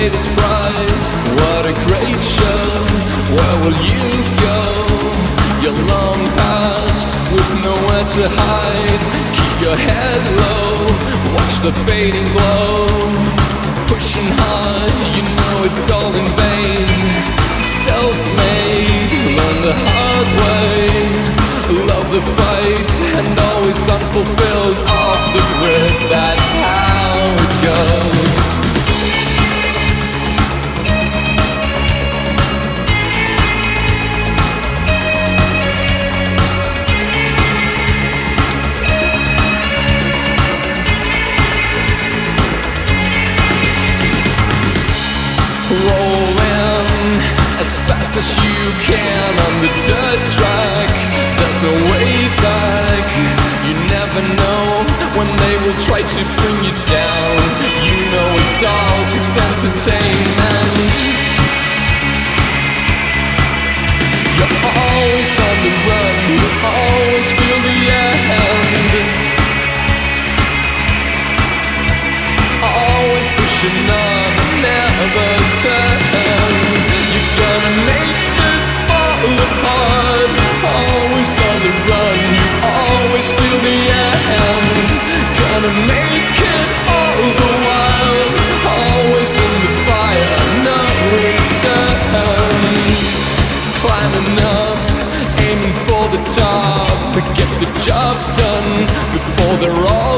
latest prize. What a great show. Where will you go? You're long past with nowhere to hide. Keep your head low, watch the fading glow. Pushing hard, you know it's all in vain. Self-made, learn the hard way. Love the fight and always unfulfilled. Off the grid, that's how it goes. Rolling as fast as you can on the dirt track. There's no way back. You never know when they will try to bring you down. You know it's all just entertainment. You're always on the run. You always feel the end. Always pushing on, never turn. You're gonna make this fall apart. Always on the run, you always feel the end. Gonna make it all the while. Always in the fire, no return. Climbing up, aiming for the top. Get the job done before they're all